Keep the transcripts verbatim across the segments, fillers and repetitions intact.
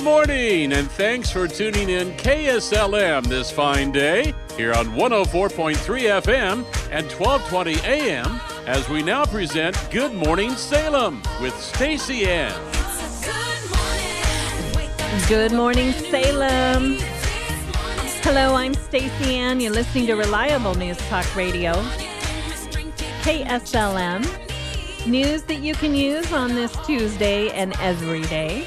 morning, and thanks for tuning in K S L M this fine day here on one oh four point three F M and twelve twenty A M as we now present Good Morning Salem with Stacy Ann. Good morning, Salem. Hello, I'm Stacy Ann. You're listening to Reliable News Talk Radio, K S L M. News that you can use on this Tuesday and every day.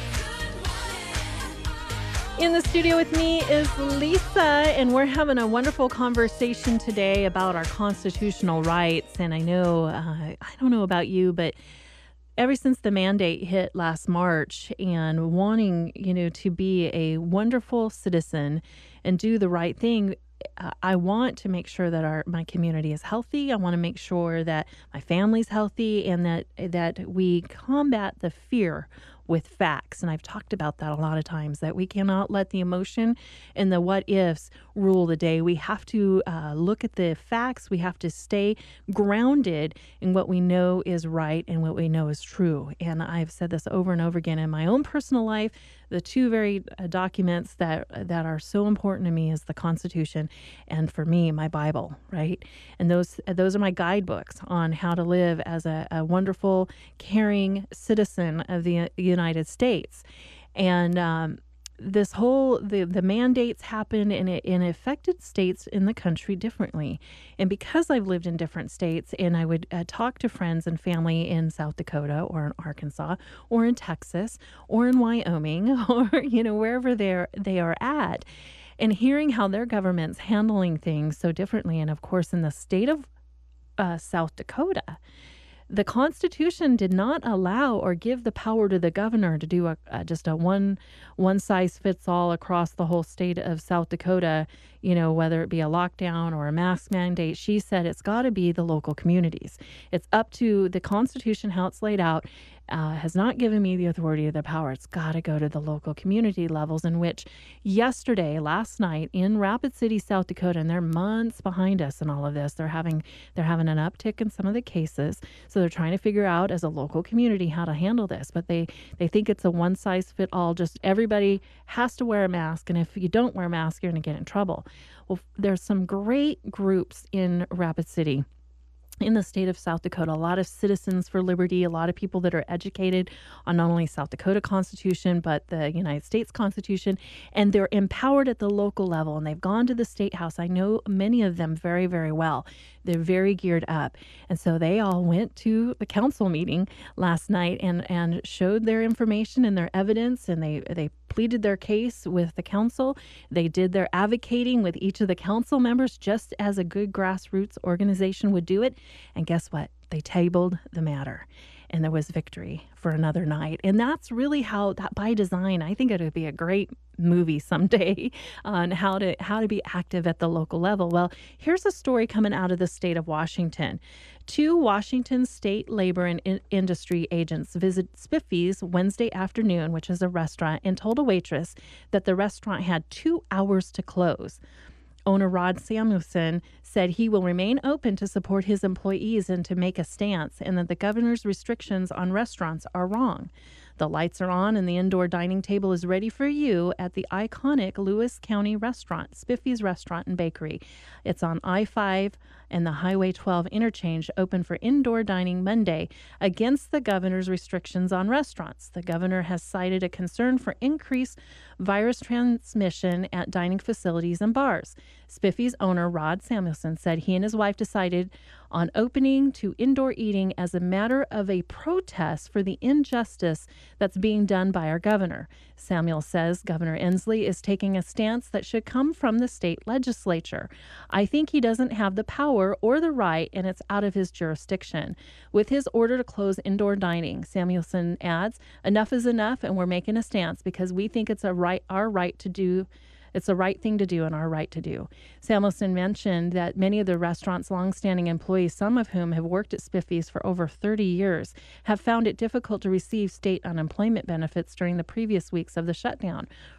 In the studio with me is Lisa, and we're having a wonderful conversation today about our constitutional rights. And I know, uh, I don't know about you, but ever since the mandate hit last March and wanting, you know, to be a wonderful citizen and do the right thing, uh, I want to make sure that our my community is healthy. I want to make sure that my family's healthy and that that we combat the fear with facts. And I've talked about that a lot of times, that we cannot let the emotion and the what ifs rule the day. We have to uh, look at the facts. We have to stay grounded in what we know is right and what we know is true. And I've said this over and over again in my own personal life. The two very uh, documents that that are so important to me is the Constitution and, for me, my Bible, right? And those those are my guidebooks on how to live as a, a wonderful, caring citizen of the United States. And um, this whole, the, the mandates happened and it, and it affected states in the country differently. And because I've lived in different states, and I would uh, talk to friends and family in South Dakota or in Arkansas or in Texas or in Wyoming or, you know, wherever they're, they are at, and hearing how their government's handling things so differently. And of course, in the state of uh, South Dakota, the Constitution did not allow or give the power to the governor to do a, a just a one one size fits all across the whole state of South Dakota, you know, whether it be a lockdown or a mask mandate. She said it's got to be the local communities. It's up to the Constitution, how it's laid out, uh, has not given me the authority or the power. It's got to go to the local community levels, in which yesterday, last night in Rapid City, South Dakota, and they're months behind us in all of this. They're having they're having an uptick in some of the cases. So they're trying to figure out as a local community how to handle this. But they, they think it's a one size fit all, just everybody has to wear a mask. And if you don't wear a mask, you're going to get in trouble. Well, there's some great groups in Rapid City, in the state of South Dakota, a lot of Citizens for Liberty, a lot of people that are educated on not only South Dakota Constitution, but the United States Constitution, and they're empowered at the local level, and they've gone to the State House. I know many of them very, very well. They're very geared up. And so they all went to the council meeting last night and, and showed their information and their evidence, and they, they pleaded their case with the council. They did their advocating with each of the council members, just as a good grassroots organization would do it. And guess what? They tabled the matter, and there was victory for another night. And that's really how, that by design, I think it would be a great movie someday on how to how to be active at the local level. Well, here's a story coming out of the state of Washington. Two Washington state labor and in- industry agents visited Spiffy's Wednesday afternoon, which is a restaurant, and told a waitress that the restaurant had two hours to close. Owner Rod Samuelson said he will remain open to support his employees and to make a stance, and that the governor's restrictions on restaurants are wrong. The lights are on and the indoor dining table is ready for you at the iconic Lewis County restaurant, Spiffy's Restaurant and Bakery. It's on I five and the Highway twelve interchange, open for indoor dining Monday against the governor's restrictions on restaurants. The governor has cited a concern for increased virus transmission at dining facilities and bars. Spiffy's owner, Rod Samuelson, said he and his wife decided on opening to indoor eating as a matter of a protest for the injustice that's being done by our governor. Samuel says Governor Inslee is taking a stance that should come from the state legislature. I think he doesn't have the power or the right, and it's out of his jurisdiction. With his order to close indoor dining, Samuelson adds, enough is enough, and we're making a stance because we think it's a right, our right to do It's the right thing to do and our right to do. Samuelson mentioned that many of the restaurant's longstanding employees, some of whom have worked at Spiffy's for over thirty years, have found it difficult to receive state unemployment benefits during the previous weeks of the shutdown.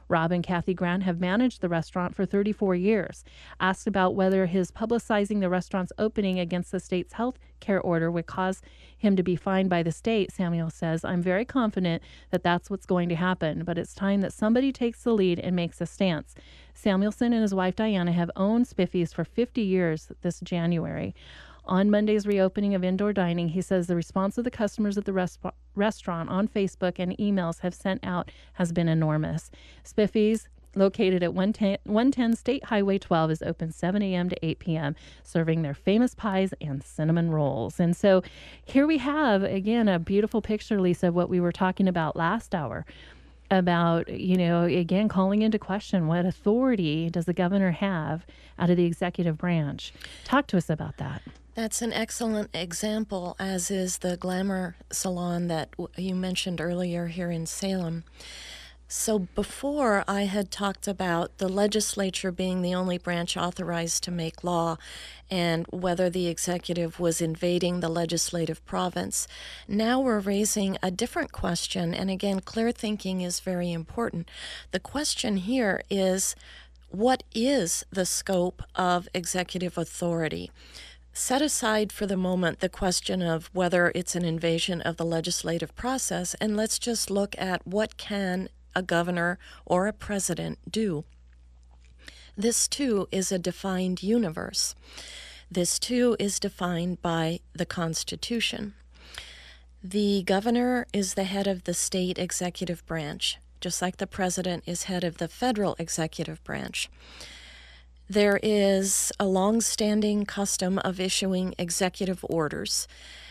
Rob and Kathy Grant have managed the restaurant for thirty-four years. Asked about whether his publicizing the restaurant's opening against the state's health care order would cause him to be fined by the state, Samuel says, "I'm very confident that that's what's going to happen, but it's time that somebody takes the lead and makes a stance." Samuelson and his wife Diana have owned Spiffy's for fifty years this January. On Monday's reopening of indoor dining, he says the response of the customers at the res- restaurant on Facebook and emails have sent out has been enormous. Spiffy's, located at one ten State Highway twelve, is open seven a.m. to eight p.m., serving their famous pies and cinnamon rolls. And so here we have, again, a beautiful picture, Lisa, of what we were talking about last hour, about, you know, again, calling into question what authority does the governor have out of the executive branch. Talk to us about that. That's an excellent example, as is the Glamour Salon that you mentioned earlier here in Salem. So before, I had talked about the legislature being the only branch authorized to make law and whether the executive was invading the legislative province. Now we're raising a different question, and again, clear thinking is very important. The question here is, what is the scope of executive authority? Set aside for the moment the question of whether it's an invasion of the legislative process, and let's just look at what can a governor or a president do. This too is a defined universe. This too is defined by the Constitution. The governor is the head of the state executive branch, just like the president is head of the federal executive branch. There is a long-standing custom of issuing executive orders.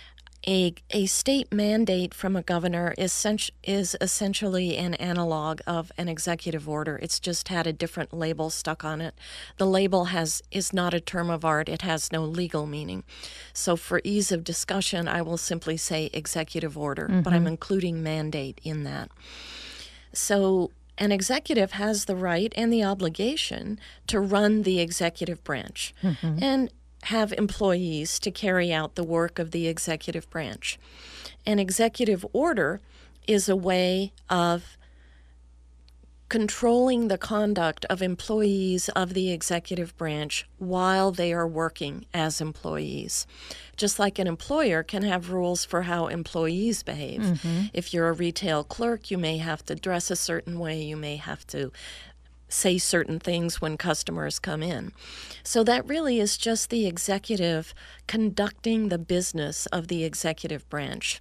A, a state mandate from a governor is, is essentially an analog of an executive order. It's just had a different label stuck on it. The label has is not a term of art. It has no legal meaning. So for ease of discussion, I will simply say executive order, mm-hmm. but I'm including mandate in that. So an executive has the right and the obligation to run the executive branch mm-hmm. and have employees to carry out the work of the executive branch. An executive order is a way of controlling the conduct of employees of the executive branch while they are working as employees. Just like an employer can have rules for how employees behave. Mm-hmm. If you're a retail clerk, you may have to dress a certain way, you may have to say certain things when customers come in. So that really is just the executive conducting the business of the executive branch.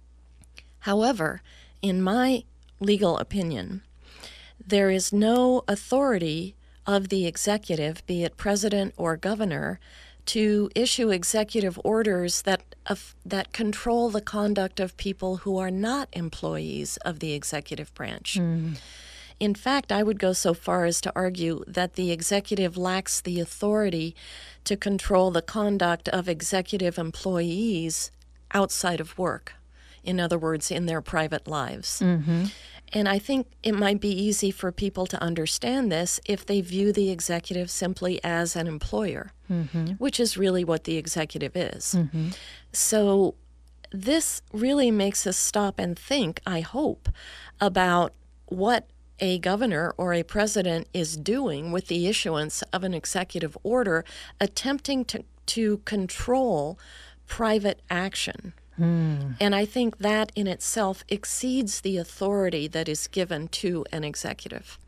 However, in my legal opinion, there is no authority of the executive, be it president or governor, to issue executive orders that uh, that control the conduct of people who are not employees of the executive branch. Mm. In fact, I would go so far as to argue that the executive lacks the authority to control the conduct of executive employees outside of work. In other words, in their private lives. Mm-hmm. And I think it might be easy for people to understand this if they view the executive simply as an employer, mm-hmm. which is really what the executive is. Mm-hmm. So this really makes us stop and think, I hope, about what a governor or a president is doing with the issuance of an executive order, attempting to, to control private action. Mm. And I think that in itself exceeds the authority that is given to an executive.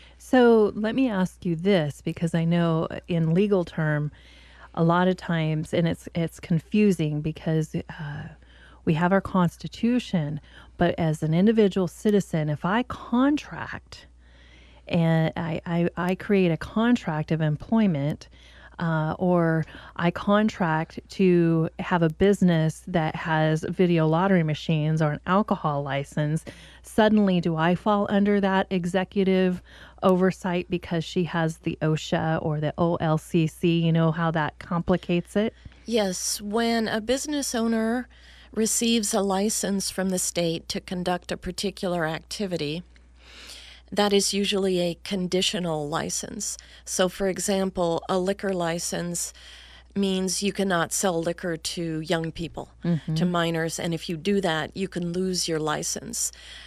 So let me ask you this, because I know in legal term, a lot of times, and it's it's confusing because uh, we have our Constitution, but as an individual citizen, if I contract and I, I, I create a contract of employment, Uh, or I contract to have a business that has video lottery machines or an alcohol license, suddenly do I fall under that executive oversight because she has the OSHA or the O L C C? You know how that complicates it? Yes. When a business owner receives a license from the state to conduct a particular activity, that is usually a conditional license. So, for example, a liquor license means you cannot sell liquor to young people, mm-hmm. to minors, and if you do that, you can lose your license.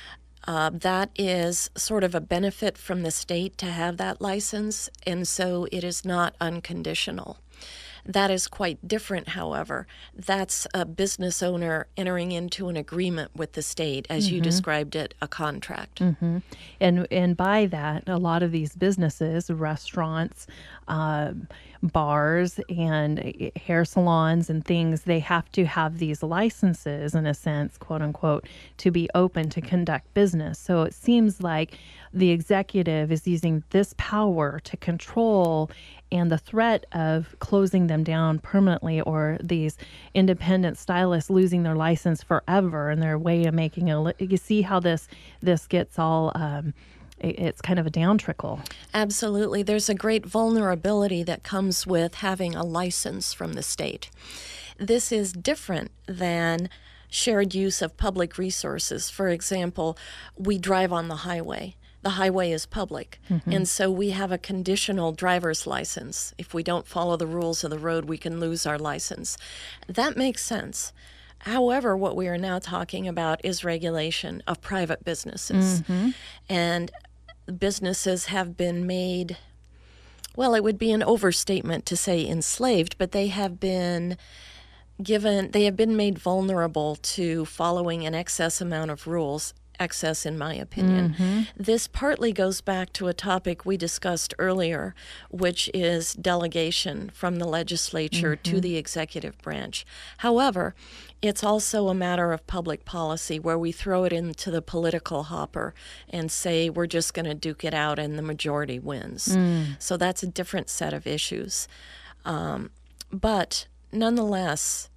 Uh, that is sort of a benefit from the state to have that license, and so it is not unconditional. That is quite different, however. That's a business owner entering into an agreement with the state, as Mm-hmm. you described it, a contract. Mm-hmm. And and by that, a lot of these businesses, restaurants, uh, bars, and hair salons and things, they have to have these licenses, in a sense, quote unquote, to be open to conduct business. So it seems like the executive is using this power to control, and the threat of closing them down permanently, or these independent stylists losing their license forever and their way of making a li- you see how this this gets all um, it- it's kind of a down trickle. Absolutely. There's a great vulnerability that comes with having a license from the state. This is different than shared use of public resources. For example, we drive on the highway. The highway is public, mm-hmm. and so we have a conditional driver's license. If we don't follow the rules of the road, we can lose our license. That makes sense. However, what we are now talking about is regulation of private businesses. Mm-hmm. And businesses have been made, well, it would be an overstatement to say enslaved, but they have been given, they have been made vulnerable to following an excess amount of rules. Excess, in my opinion. Mm-hmm. This partly goes back to a topic we discussed earlier, which is delegation from the legislature Mm-hmm. to the executive branch. However, it's also a matter of public policy where we throw it into the political hopper and say we're just going to duke it out and the majority wins. Mm. So that's a different set of issues. Um, but nonetheless,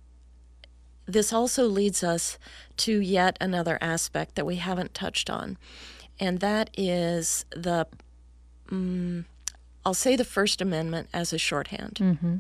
this also leads us to yet another aspect that we haven't touched on, and that is the, um, I'll say the First Amendment as a shorthand. Mm-hmm.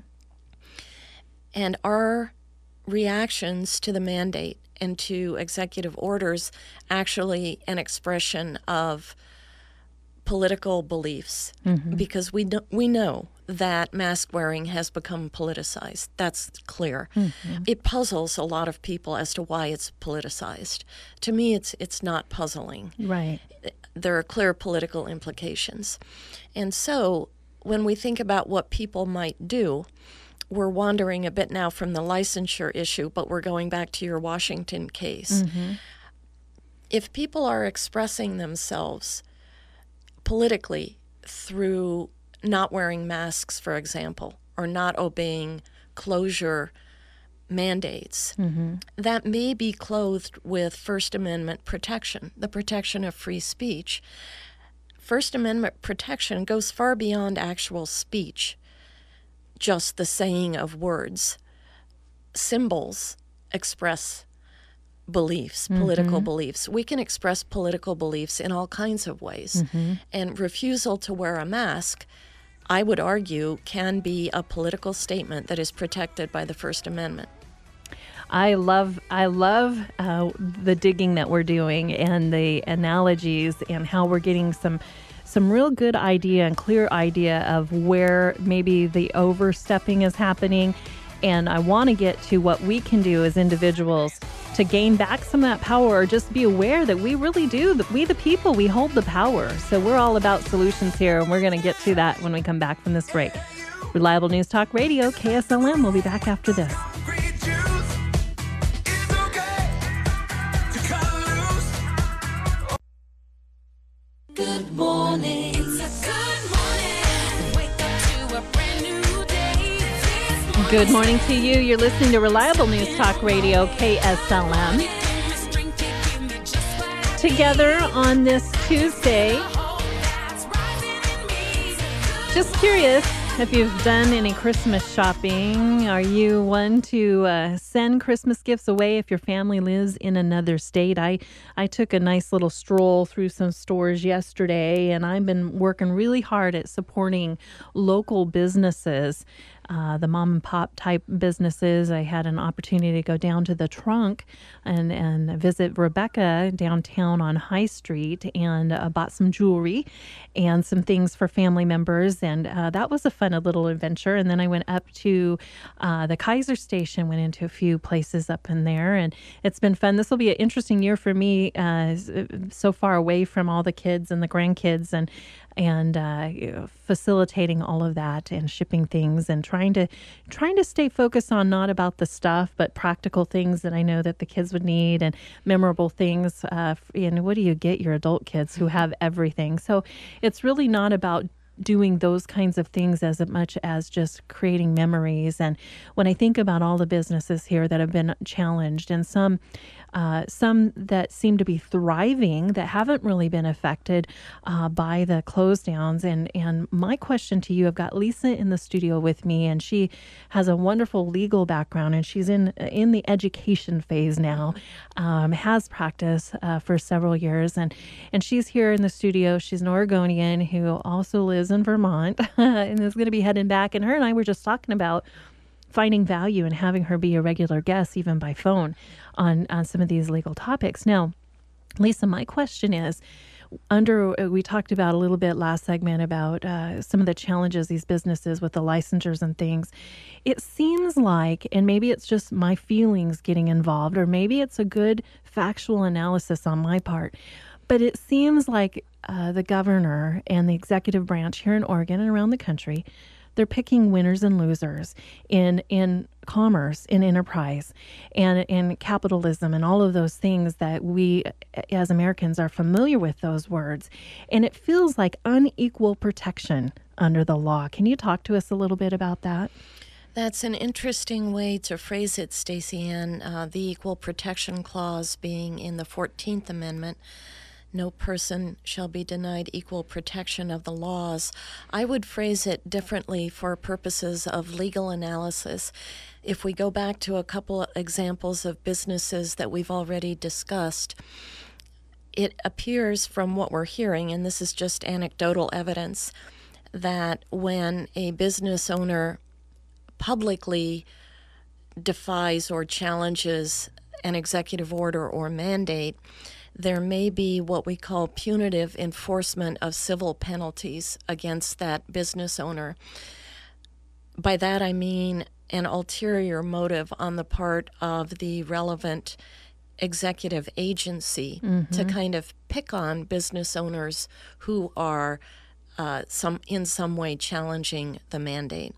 And our reactions to the mandate and to executive orders actually an expression of political beliefs, Mm-hmm. because we know, we know that mask wearing has become politicized. That's clear. Mm-hmm. It puzzles a lot of people as to why it's politicized. To me, it's it's not puzzling. Right. There are clear political implications. And so when we think about what people might do, we're wandering a bit now from the licensure issue, but we're going back to your Washington case. Mm-hmm. If people are expressing themselves politically through not wearing masks, for example, or not obeying closure mandates, Mm-hmm. that may be clothed with First Amendment protection, the protection of free speech. First Amendment protection goes far beyond actual speech, just the saying of words. Symbols express beliefs, political Mm-hmm. beliefs. We can express political beliefs in all kinds of ways. Mm-hmm. And refusal to wear a mask, I would argue, can be a political statement that is protected by the First Amendment. I love I love uh, the digging that we're doing and the analogies and how we're getting some some real good idea and clear idea of where maybe the overstepping is happening. And I want to get to what we can do as individuals to gain back some of that power, or just be aware that we really do, that we the people, we hold the power. So we're all about solutions here, and we're going to get to that when we come back from this break. Reliable News Talk Radio, K S L M. We'll be back after this. Good morning. It's a good morning. Wake up to a brand new day. This morning. Good morning to you. You're listening to Reliable News Talk Radio, K S L M. This drink can give me just what Together on this Tuesday. that's rising in me. Just curious if you've done any Christmas shopping. Are you one to uh, send Christmas gifts away if your family lives in another state? I, I took a nice little stroll through some stores yesterday, and I've been working really hard at supporting local businesses uh, the mom and pop type businesses. I had an opportunity to go down to the Trunk and, and visit Rebecca downtown on High Street, and uh, bought some jewelry and some things for family members. And uh, that was a fun little adventure. And then I went up to uh, the Kaiser Station, went into a few places up in there, and it's been fun. This will be an interesting year for me, uh, so far away from all the kids and the grandkids, and and uh, you know, facilitating all of that and shipping things and trying to trying to stay focused on not about the stuff, but practical things that I know that the kids would need, and memorable things. Uh, and what do you get your adult kids who have everything? So it's really not about doing those kinds of things as much as just creating memories. And when I think about all the businesses here that have been challenged, and some uh, some that seem to be thriving that haven't really been affected uh, by the close downs. And, and my question to you, I've got Lisa in the studio with me, and she has a wonderful legal background, and she's in in the education phase now, um, has practiced uh, for several years. And, and she's here in the studio. She's an Oregonian who also lives in Vermont and is going to be heading back. And her and I were just talking about finding value and having her be a regular guest, even by phone, on, on some of these legal topics. Now, Lisa, my question is, under we talked about a little bit last segment about uh, some of the challenges these businesses with the licensures and things. It seems like, and maybe it's just my feelings getting involved, or maybe it's a good factual analysis on my part, but it seems like uh, the governor and the executive branch here in Oregon and around the country, they're picking winners and losers in in commerce, in enterprise, and in capitalism, and all of those things that we as Americans are familiar with those words. And it feels like unequal protection under the law. Can you talk to us a little bit about that? That's an interesting way to phrase it, Stacey Ann. Uh, the Equal Protection Clause being in the fourteenth Amendment. No person shall be denied equal protection of the laws. I would phrase it differently for purposes of legal analysis. If we go back to a couple of examples of businesses that we've already discussed, it appears from what we're hearing, and this is just anecdotal evidence, that when a business owner publicly defies or challenges an executive order or mandate, there may be what we call punitive enforcement of civil penalties against that business owner. By that I mean an ulterior motive on the part of the relevant executive agency mm-hmm. to kind of pick on business owners who are uh, some in some way challenging the mandate.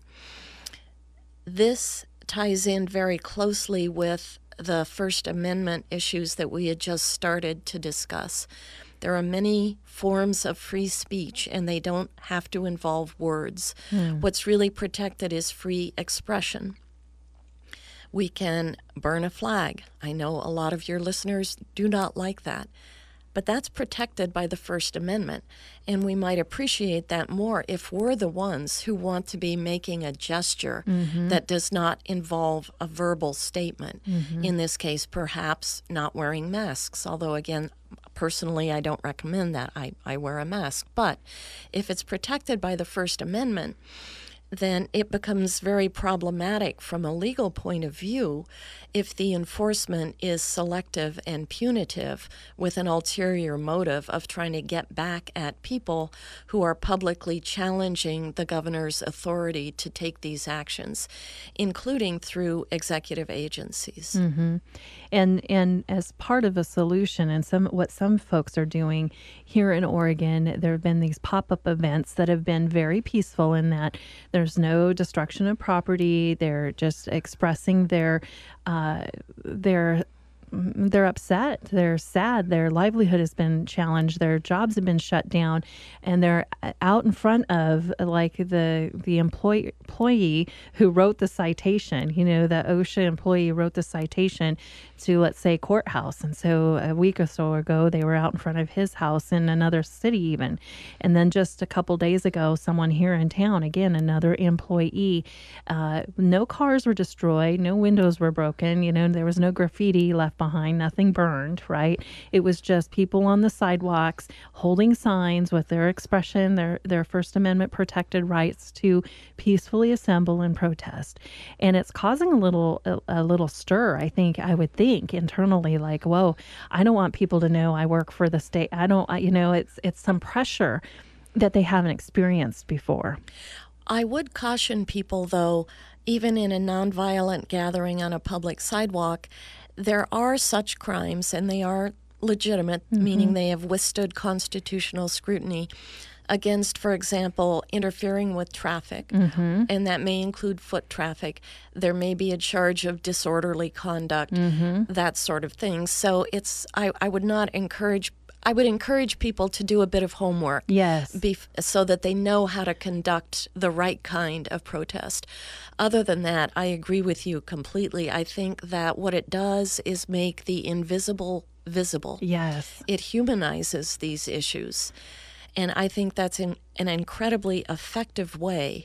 This ties in very closely with the First Amendment issues that we had just started to discuss. There are many forms of free speech, and they don't have to involve words. Mm. What's really protected is free expression. We can burn a flag. I know a lot of your listeners do not like that, but that's protected by the First Amendment, and we might appreciate that more if we're the ones who want to be making a gesture mm-hmm. that does not involve a verbal statement. Mm-hmm. In this case, perhaps not wearing masks, although again, personally, I don't recommend that. I, I wear a mask. But if it's protected by the First Amendment, then it becomes very problematic from a legal point of view if the enforcement is selective and punitive with an ulterior motive of trying to get back at people who are publicly challenging the governor's authority to take these actions, including through executive agencies. Mm-hmm. And and as part of a solution, and some what some folks are doing here in Oregon, there have been these pop-up events that have been very peaceful in that there's no destruction of property. They're just expressing their uh, their they're upset, they're sad, their livelihood has been challenged, their jobs have been shut down, and they're out in front of like the the employee employee who wrote the citation. You know, the OSHA employee wrote the citation to, let's say, courthouse. And so a week or so ago, they were out in front of his house in another city even. And then just a couple days ago, someone here in town, again, another employee, uh, no cars were destroyed, no windows were broken, you know, there was no graffiti left behind, nothing burned, right? It was just people on the sidewalks holding signs with their expression, their, their First Amendment protected rights to peacefully assemble and protest. And it's causing a little, a, a little stir, I think, I would think internally, like, whoa, I don't want people to know I work for the state. I don't, I- you know, it's, it's some pressure that they haven't experienced before. I would caution people, though, even in a nonviolent gathering on a public sidewalk, there are such crimes, and they are legitimate, meaning they have withstood constitutional scrutiny against, for example, interfering with traffic, and that may include foot traffic. There may be a charge of disorderly conduct, that sort of thing. So it's I, I would not encourage I would encourage people to do a bit of homework. Yes. Bef- so that they know how to conduct the right kind of protest. Other than that, I agree with you completely. I think that what it does is make the invisible visible. Yes. It humanizes these issues. And I think that's an, an incredibly effective way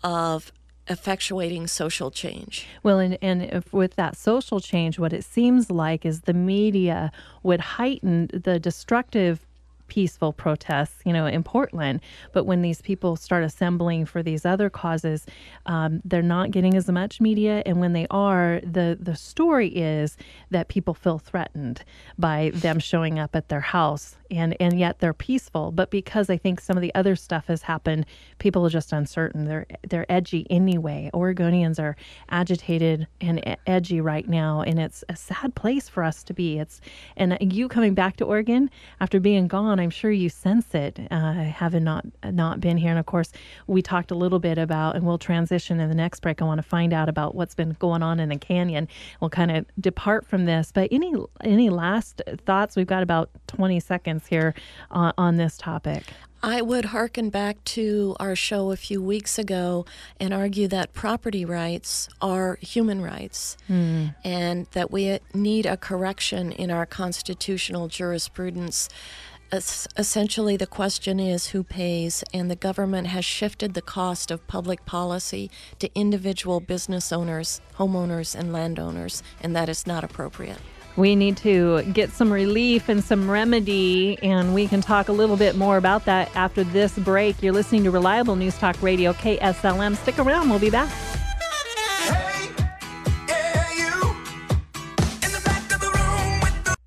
of effectuating social change. Well, and, and if with that social change, what it seems like is the media would heighten the destructive peaceful protests, you know, in Portland. But when these people start assembling for these other causes, um, they're not getting as much media. And when they are, the, the story is that people feel threatened by them showing up at their house. And, and yet they're peaceful. But because I think some of the other stuff has happened, people are just uncertain. They're they're edgy anyway. Oregonians are agitated and e- edgy right now, and it's a sad place for us to be. It's and you coming back to Oregon after being gone, I'm sure you sense it, uh, having not not been here. And of course, we talked a little bit about, and we'll transition in the next break. I want to find out about what's been going on in the canyon. We'll kind of depart from this. But any any last thoughts? We've got about twenty seconds here on, on this topic. I would hearken back to our show a few weeks ago and argue that property rights are human rights, mm. and that we need a correction in our constitutional jurisprudence. Es- essentially, the question is who pays, and the government has shifted the cost of public policy to individual business owners, homeowners, and landowners, and that is not appropriate. We need to get some relief and some remedy, and we can talk a little bit more about that after this break. You're listening to Reliable News Talk Radio, K S L M. Stick around. We'll be back. Hey, yeah, you in the back of the room with the...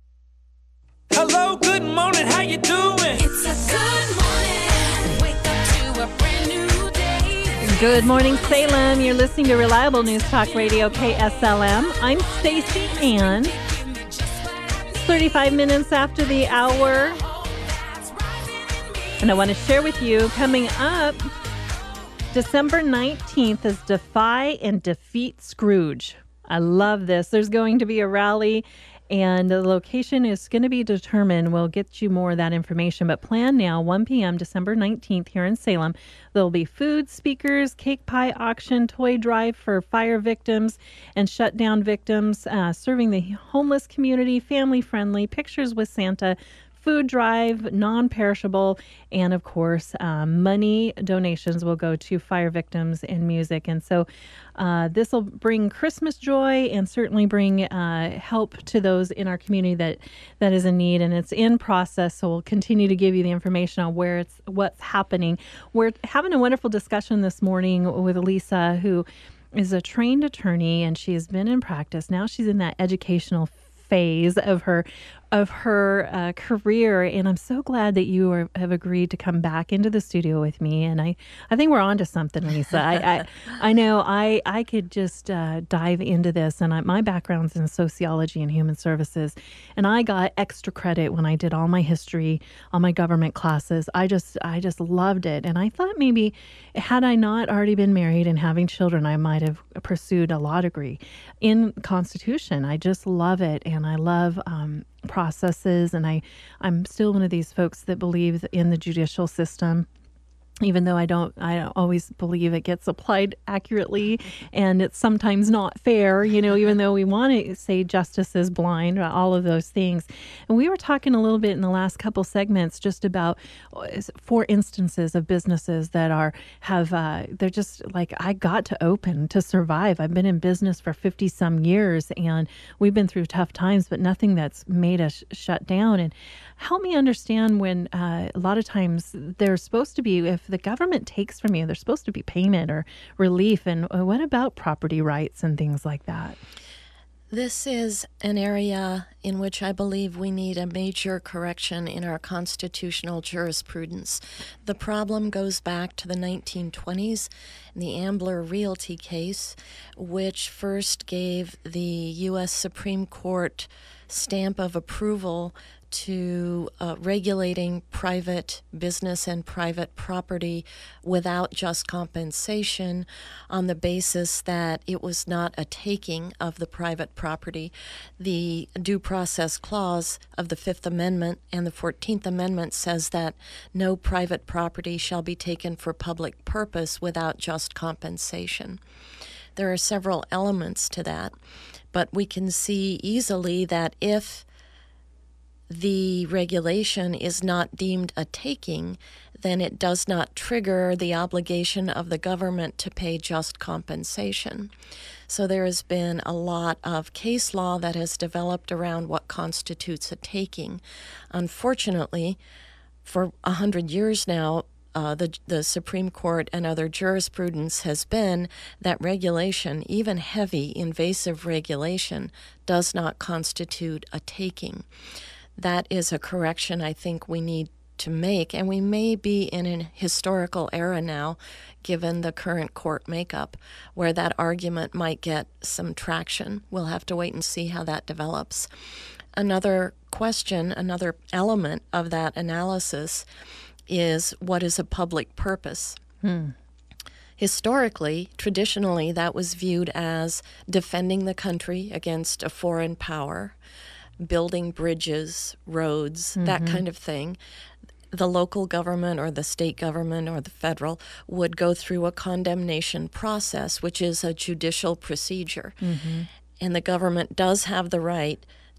Hello, good morning, how you doing? It's a good morning. Wake up to a brand new day. Good morning, Salem. You're listening to Reliable News Talk Radio, K S L M. I'm Stacy Ann. thirty-five minutes after the hour. And I want to share with you, coming up, December nineteenth is Defy and Defeat Scrooge. I love this. There's going to be a rally, and the location is going to be determined. We'll get you more of that information, but plan now, one p.m. December nineteenth here in Salem. There'll be food, speakers, cake pie auction, toy drive for fire victims and shutdown victims, uh, serving the homeless community, family-friendly, pictures with Santa, food drive, non-perishable, and of course, um, money donations will go to fire victims and music. And so uh, this will bring Christmas joy and certainly bring uh, help to those in our community that that is in need. And it's in process, so we'll continue to give you the information on where it's what's happening. We're having a wonderful discussion this morning with Lisa, who is a trained attorney, and she has been in practice. Now she's in that educational phase of her of her uh, career, and I'm so glad that you are, have agreed to come back into the studio with me. And I, I think we're on to something, Lisa. I, I I know I I could just uh, dive into this, and I, my background's in sociology and human services, and I got extra credit when I did all my history, all my government classes. I just I just loved it, and I thought maybe had I not already been married and having children, I might have pursued a law degree in Constitution. I just love it, and I love um, processes, and I, I'm still one of these folks that believe in the judicial system. even though I don't, I don't always believe it gets applied accurately, and it's sometimes not fair, you know, even though we want to say justice is blind, all of those things. And we were talking a little bit in the last couple segments just about uh, four instances of businesses that are, have, uh, they're just like, I got to open to survive. I've been in business for fifty some years, and we've been through tough times, but nothing that's made us shut down. And help me understand when uh, a lot of times there's supposed to be, if the government takes from you, there's supposed to be payment or relief. And uh, what about property rights and things like that? This is an area in which I believe we need a major correction in our constitutional jurisprudence. The problem goes back to the nineteen twenties in the Ambler Realty case, which first gave the U S Supreme Court stamp of approval to uh, regulating private business and private property without just compensation on the basis that it was not a taking of the private property. The Due Process Clause of the Fifth Amendment and the Fourteenth Amendment says that no private property shall be taken for public purpose without just compensation. There are several elements to that, but we can see easily that if the regulation is not deemed a taking, then it does not trigger the obligation of the government to pay just compensation. So there has been a lot of case law that has developed around what constitutes a taking. Unfortunately, for a hundred years now, Uh, the, the Supreme Court and other jurisprudence has been that regulation, even heavy, invasive regulation, does not constitute a taking. That is a correction I think we need to make, and we may be in an historical era now, given the current court makeup, where that argument might get some traction. We'll have to wait and see how that develops. Another question, another element of that analysis is, what is a public purpose? Hmm. Historically, traditionally, that was viewed as defending the country against a foreign power, building bridges, roads, mm-hmm. that kind of thing. The local government or the state government or the federal would go through a condemnation process, which is a judicial procedure. Mm-hmm. And the government does have the right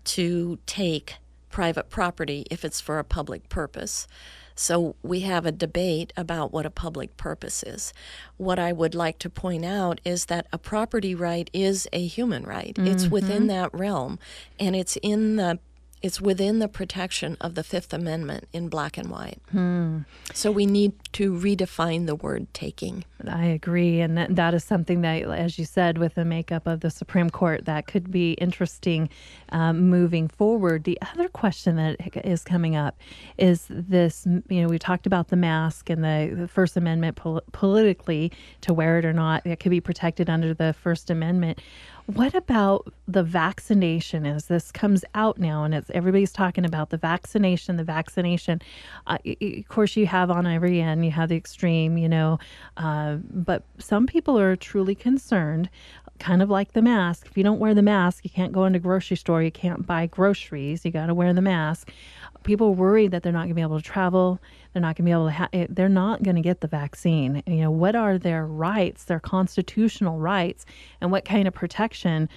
to take private property if it's for a public purpose. So we have a debate about what a public purpose is. What I would like to point out is that a property right is a human right. Mm-hmm. It's within that realm, and it's in the it's within the protection of the Fifth Amendment in black and white. Hmm. So we need to redefine the word taking. I agree. And that, that is something that, as you said, with the makeup of the Supreme Court, that could be interesting um, moving forward. The other question that is coming up is this, you know, we talked about the mask and the, the First Amendment pol- politically to wear it or not. It could be protected under the First Amendment. What about the vaccination as this comes out now, and it's everybody's talking about the vaccination, the vaccination. Uh, of course, you have on every end, you have the extreme, you know, uh, but some people are truly concerned, kind of like the mask. If you don't wear the mask, you can't go into a grocery store, you can't buy groceries, you got to wear the mask. People are worried that they're not going to be able to travel. They're not going to be able to. Ha- they're not going to get the vaccine. You know, what are their rights, their constitutional rights, and what kind of protection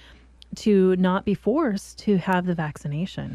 to not be forced to have the vaccination?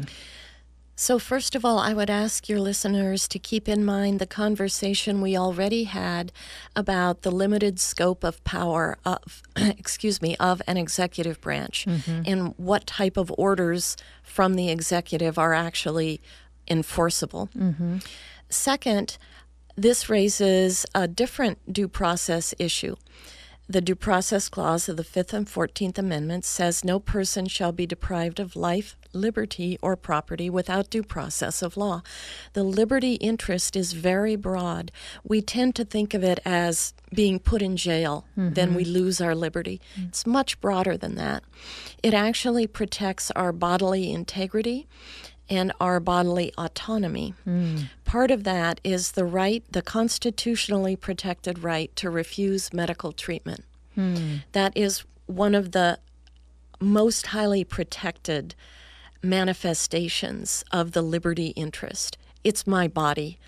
So first of all, I would ask your listeners to keep in mind the conversation we already had about the limited scope of power of, excuse me, of an executive branch, mm-hmm. and what type of orders from the executive are actually enforceable. Mm-hmm. Second, this raises a different due process issue. The Due Process Clause of the Fifth and Fourteenth Amendments says no person shall be deprived of life, liberty, or property without due process of law. The liberty interest is very broad. We tend to think of it as being put in jail, mm-hmm. then we lose our liberty. Mm-hmm. It's much broader than that. It actually protects our bodily integrity and our bodily autonomy. Mm. Part of that is the right, the constitutionally protected right to refuse medical treatment. Mm. That is one of the most highly protected manifestations of the liberty interest. It's my body.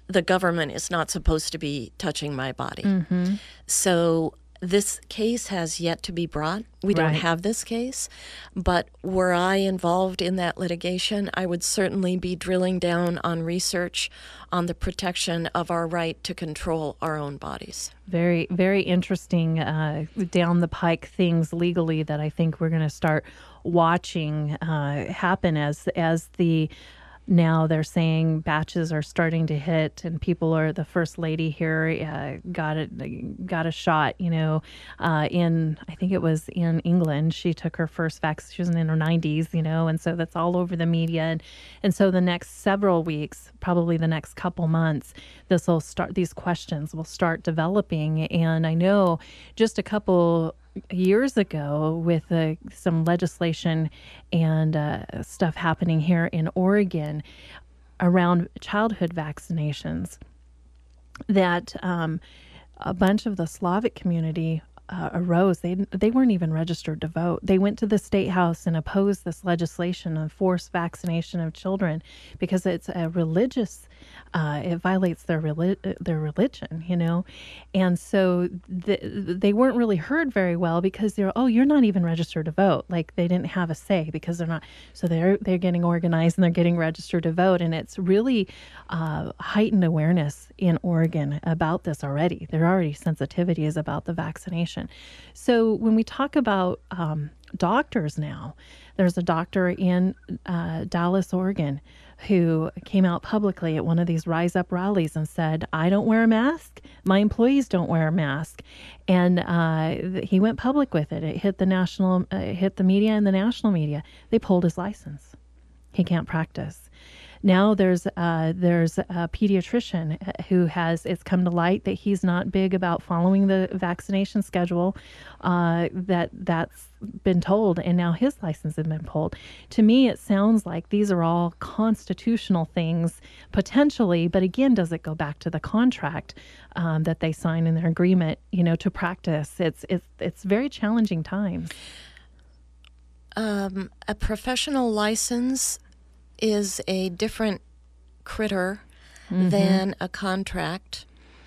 the government is not supposed to be touching my body. Mm-hmm. So this case has yet to be brought. We don't Right. have this case. But were I involved in that litigation, I would certainly be drilling down on research on the protection of our right to control our own bodies. Very, very interesting uh, down the pike things legally that I think we're going to start watching uh, happen as as the now they're saying batches are starting to hit, and people are. The first lady here uh, got it, got a shot. You know, uh, in I think it was in England. She took her first vaccine. She was in her nineties. You know, and so that's all over the media, and and so the next several weeks, probably the next couple months, this will start. These questions will start developing, and I know just a couple years ago with uh, some legislation and uh, stuff happening here in Oregon around childhood vaccinations, that um, a bunch of the Slavic community uh, arose. They they weren't even registered to vote. They went to the state house and opposed this legislation of forced vaccination of children because it's a religious. Uh, it violates their reli- their religion, you know, and so th- they weren't really heard very well because they're oh you're not even registered to vote, like they didn't have a say because they're not. So they're they're getting organized and they're getting registered to vote, and it's really uh, heightened awareness in Oregon about this already. There are already sensitivities about the vaccination. So when we talk about um, doctors now, there's a doctor in uh, Dallas, Oregon, who came out publicly at one of these Rise Up rallies and said, I don't wear a mask. My employees don't wear a mask. And uh, he went public with it. It hit the national, uh, it hit the media and the national media. They pulled his license. He can't practice. Now there's uh, there's a pediatrician who has, it's come to light that he's not big about following the vaccination schedule uh, that that's been told, and now his license has been pulled. To me, it sounds like these are all constitutional things potentially, but again, does it go back to the contract um, that they sign in their agreement, you know, to practice? It's it's it's very challenging times. Um, a professional license is a different critter mm-hmm. than a contract.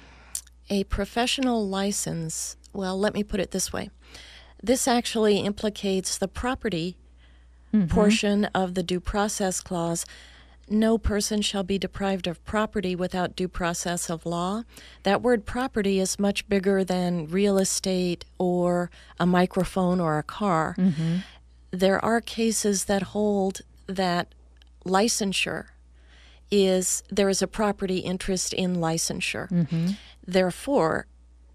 A professional license, well, let me put it this way. This actually implicates the property mm-hmm. portion of the due process clause. No person shall be deprived of property without due process of law. That word property is much bigger than real estate or a microphone or a car. Mm-hmm. There are cases that hold that licensure is, there is a property interest in licensure. Mm-hmm. Therefore,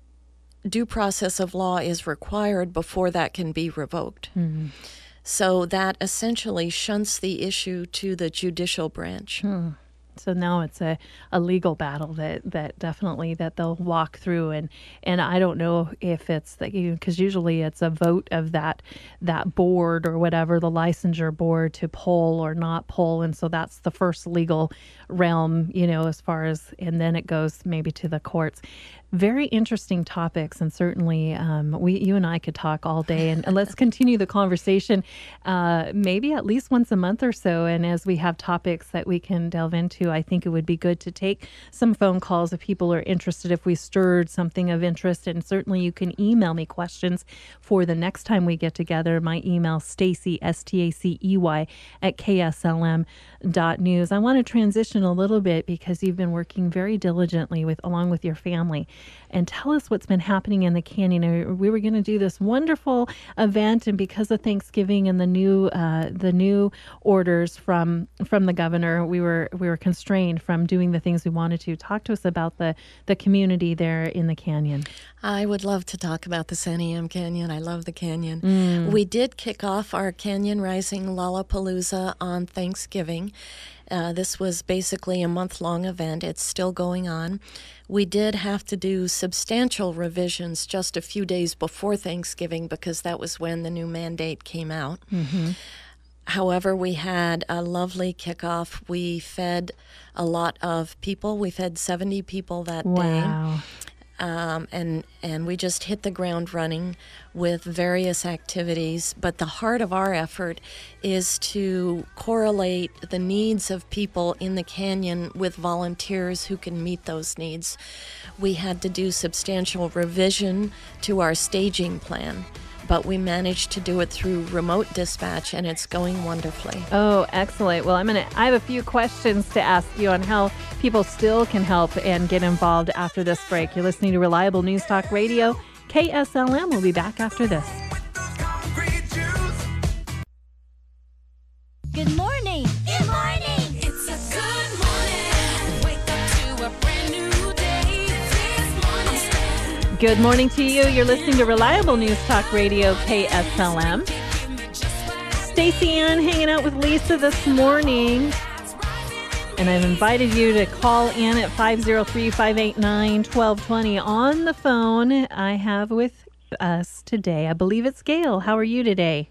due process of law is required before that can be revoked. Mm-hmm. So that essentially shunts the issue to the judicial branch. Hmm. So now it's a, a legal battle that, that definitely that they'll walk through, and, and I don't know if it's that you because usually it's a vote of that that board or whatever, the licensure board, to pull or not pull, and so that's the first legal realm, you know, as far as, and then it goes maybe to the courts. Very interesting topics, and certainly um, we, you and I could talk all day, and, and let's continue the conversation uh, maybe at least once a month or so. And as we have topics that we can delve into, I think it would be good to take some phone calls if people are interested, if we stirred something of interest. And certainly you can email me questions for the next time we get together. My email, Stacey, S T A C E Y, at K S L M dot news. I want to transition a little bit because you've been working very diligently with, along with your family, and tell us what's been happening in the Canyon. We were going to do this wonderful event, and because of Thanksgiving and the new uh, the new orders from from the governor, we were we were constrained from doing the things we wanted to. Talk to us about the the community there in the Canyon. I would love to talk about the Santiam Canyon. I love the Canyon. Mm. We did kick off our Canyon Rising Lollapalooza on Thanksgiving. Uh, this was basically a month-long event. It's still going on. We did have to do substantial revisions just a few days before Thanksgiving because that was when the new mandate came out. Mm-hmm. However, we had a lovely kickoff. We fed a lot of people. We fed seventy people that Wow. day. Um, and and we just hit the ground running with various activities. But the heart of our effort is to correlate the needs of people in the canyon with volunteers who can meet those needs. We had to do substantial revision to our staging plan, but we managed to do it through remote dispatch, and it's going wonderfully. Oh, excellent. Well, I'm gonna. I have a few questions to ask you on how people still can help and get involved after this break. You're listening to Reliable News Talk Radio, K S L M. We'll be back after this. Good morning. Good morning. It's a good morning. Wake up to a brand new day this morning. Good morning to you. You're listening to Reliable News Talk Radio, K S L M. Stacey Ann hanging out with Lisa this morning. And I've invited you to call in at five oh three, five eight nine, one two two zero. On the phone, I have with us today, I believe it's Gail. How are you today?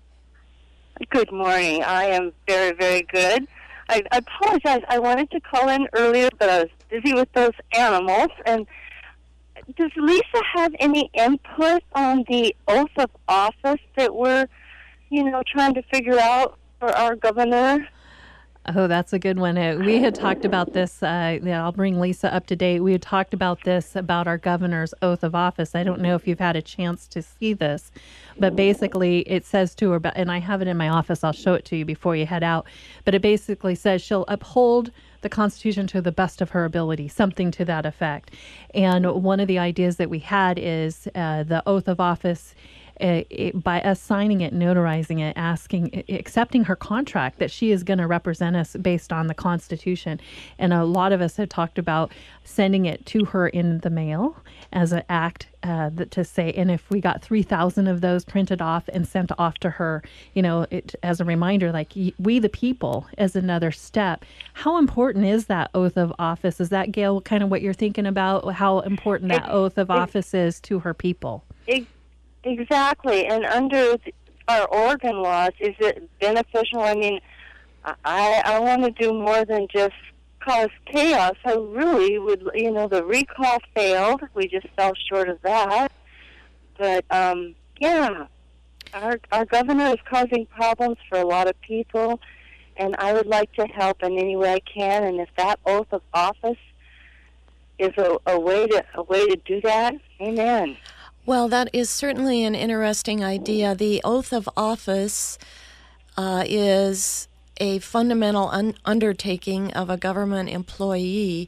Good morning. I am very, very good. I, I apologize. I wanted to call in earlier, but I was busy with those animals. And does Lisa have any input on the oath of office that we're, you know, trying to figure out for our governor? Oh, that's a good one. Uh, we had talked about this. Uh, yeah, I'll bring Lisa up to date. We had talked about this, about our governor's oath of office. I don't know if you've had a chance to see this, but basically it says to her, and I have it in my office, I'll show it to you before you head out, but it basically says she'll uphold the Constitution to the best of her ability, something to that effect. And one of the ideas that we had is uh, the oath of office, Uh, it, by us signing it, notarizing it, asking, accepting her contract that she is going to represent us based on the Constitution. And a lot of us had talked about sending it to her in the mail as an act uh, that, to say, and if we got three thousand of those printed off and sent off to her, you know, it, as a reminder, like we the people as another step. How important is that oath of office? Is that, Gail, kind of what you're thinking about, how important that It, oath of it, office is to her people? It, Exactly, and under our Oregon laws, is it beneficial? I mean, I I want to do more than just cause chaos. I really would, you know, the recall failed. We just fell short of that. But, um, yeah, our, our governor is causing problems for a lot of people, and I would like to help in any way I can, and if that oath of office is a, a way to a way to do that, amen. Well, that is certainly an interesting idea. The oath of office uh, is a fundamental un- undertaking of a government employee.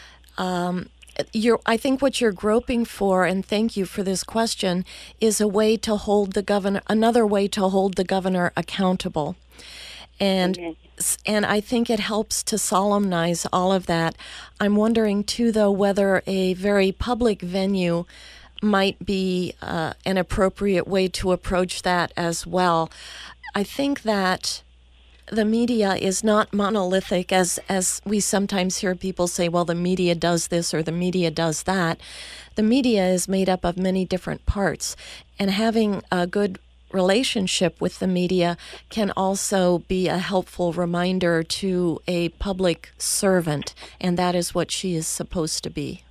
Um, you're, I think what you're groping for, and thank you for this question, is a way to hold the governor, another way to hold the governor accountable. And Amen. And I think it helps to solemnize all of that. I'm wondering, too, though, whether a very public venue might be uh, an appropriate way to approach that as well. I think that the media is not monolithic, as as we sometimes hear people say, well, the media does this or the media does that. The media is made up of many different parts, and having a good relationship with the media can also be a helpful reminder to a public servant, and that is what she is supposed to be.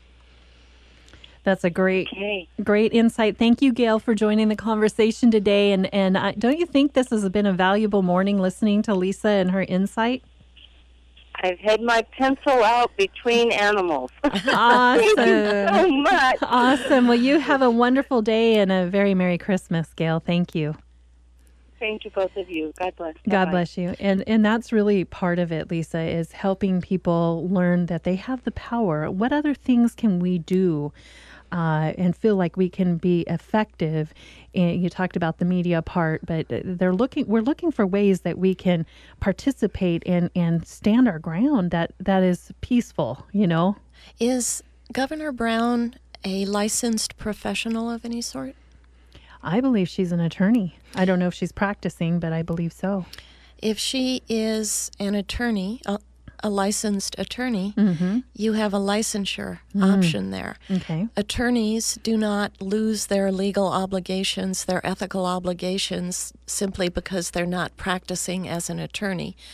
That's a great, Okay. great insight. Thank you, Gail, for joining the conversation today. And and I, don't you think this has been a valuable morning listening to Lisa and her insight? I've had my pencil out between animals. Awesome. Thank you so much. Awesome. Well, you have a wonderful day and a very Merry Christmas, Gail. Thank you. Thank you, both of you. God bless. God Bye-bye. bless you. And and that's really part of it, Lisa, is helping people learn that they have the power. What other things can we do uh, and feel like we can be effective? And you talked about the media part, but they're looking. We're looking for ways that we can participate and and stand our ground. That that is peaceful. You know. Is Governor Brown a licensed professional of any sort? I believe she's an attorney. I don't know if she's practicing, but I believe so. If she is an attorney, a, a licensed attorney, Mm-hmm. you have a licensure option there. Okay. Attorneys do not lose their legal obligations, their ethical obligations, simply because they're not practicing as an attorney.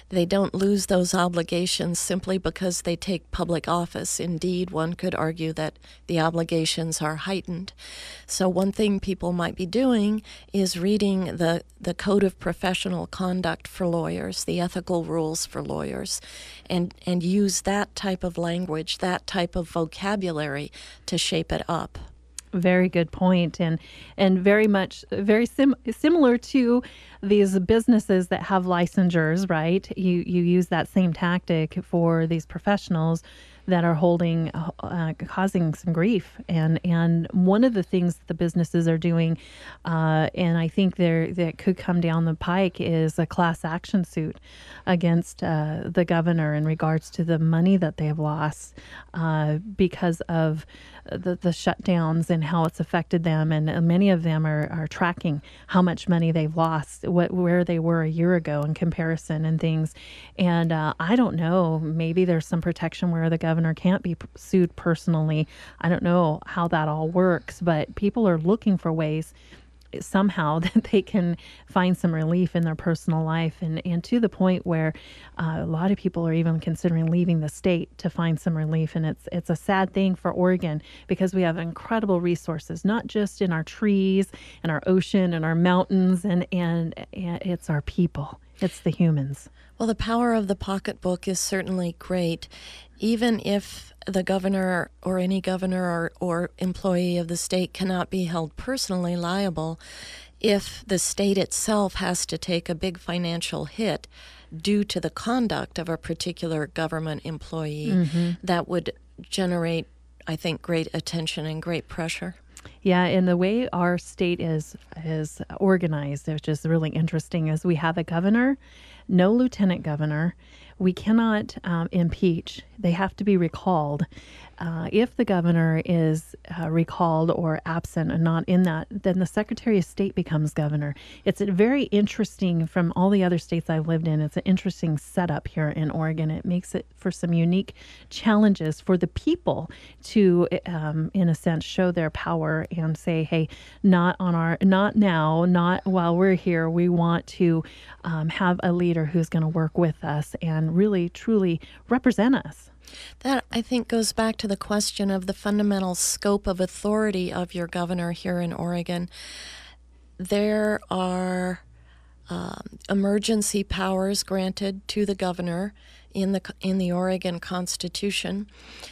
They don't lose those obligations simply because they take public office. Indeed, one could argue that the obligations are heightened. So one thing people might be doing is reading the, the Code of Professional Conduct for lawyers, the ethical rules for lawyers, and, and use that type of language, that type of vocabulary to shape it up. Very good point, and and very much very sim- similar to these businesses that have licensures, right? You you use that same tactic for these professionals that are holding, uh, causing some grief, and and one of the things that the businesses are doing, uh, and I think there that could come down the pike is a class action suit against uh, the governor in regards to the money that they have lost uh, because of the, the shutdowns and how it's affected them. And uh, many of them are, are tracking how much money they've lost, what where they were a year ago in comparison and things. And uh, I don't know, maybe there's some protection where the governor can't be p- sued personally. I don't know how that all works, but people are looking for ways somehow that they can find some relief in their personal life, and, and to the point where uh, a lot of people are even considering leaving the state to find some relief. And it's it's a sad thing for Oregon because we have incredible resources, not just in our trees and our ocean and our mountains, and, and, and it's our people. It's the humans. Well, the power of the pocketbook is certainly great. Even if the governor or any governor or, or employee of the state cannot be held personally liable, if the state itself has to take a big financial hit due to the conduct of a particular government employee, mm-hmm. that would generate, I think, great attention and great pressure. Yeah, and the way our state is is organized, which is really interesting, is we have a governor, no lieutenant governor. We cannot um, impeach. They have to be recalled. Uh, if the governor is uh, recalled or absent and not in that, then the Secretary of State becomes governor. It's a very interesting, from all the other states I've lived in, it's an interesting setup here in Oregon. It makes it for some unique challenges for the people to, um, in a sense, show their power and say, hey, not on our, not now, not while we're here. We want to um, have a leader who's going to work with us and really, truly represent us. That, I think, goes back to the question of the fundamental scope of authority of your governor here in Oregon. There are um, emergency powers granted to the governor in the in the Oregon Constitution.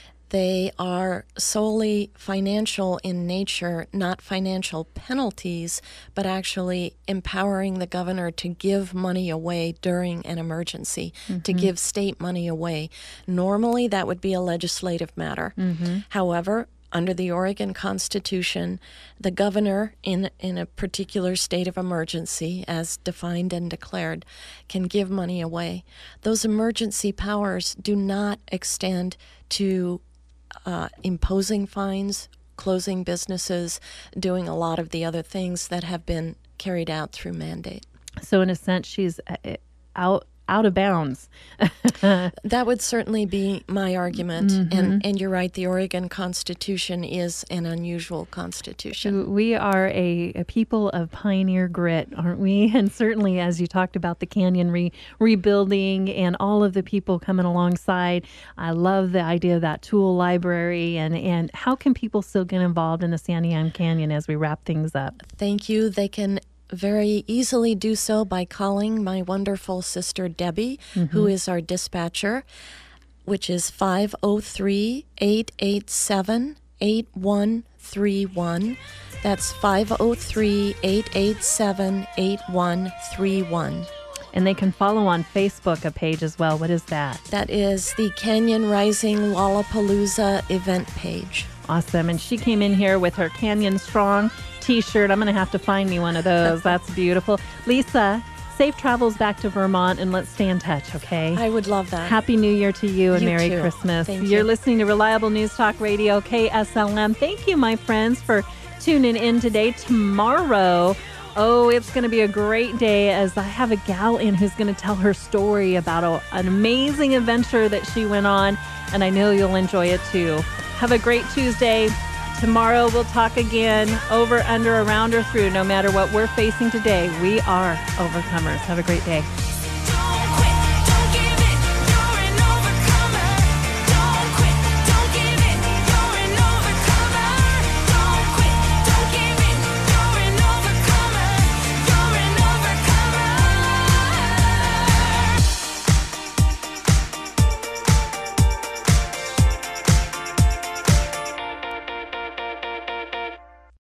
They are solely financial in nature, not financial penalties, but actually empowering the governor to give money away during an emergency, mm-hmm. to give state money away. Normally, that would be a legislative matter. Mm-hmm. However, under the Oregon Constitution, the governor in in a particular state of emergency, as defined and declared, can give money away. Those emergency powers do not extend to Uh, imposing fines, closing businesses, doing a lot of the other things that have been carried out through mandate. So in a sense, she's uh, out out of bounds. That would certainly be my argument. Mm-hmm. And, and you're right, the Oregon Constitution is an unusual constitution. We are a, a people of pioneer grit, aren't we? And certainly, as you talked about the canyon re- rebuilding and all of the people coming alongside, I love the idea of that tool library. And, and how can people still get involved in the Santiam Canyon as we wrap things up? Thank you. They can very easily do so by calling my wonderful sister Debbie, mm-hmm. who is our dispatcher, which is five oh three, eight eight seven, eight one three one. That's five oh three, eight eight seven, eight one three one. And they can follow on Facebook a page as well. What is that? That is the Canyon Rising Lollapalooza event page. Awesome. And she came in here with her Canyon Strong t-shirt. I'm going to have to find me one of those. That's beautiful. Lisa, safe travels back to Vermont, and let's stay in touch, okay? I would love that. Happy New Year to you and you Merry too. Christmas. Thank You're you. listening to Reliable News Talk Radio, K S L M. Thank you, my friends, for tuning in today. Tomorrow, oh, it's going to be a great day as I have a gal in who's going to tell her story about a, an amazing adventure that she went on, and I know you'll enjoy it too. Have a great Tuesday. Tomorrow we'll talk again, over, under, around, or through. No matter what we're facing today, we are overcomers. Have a great day.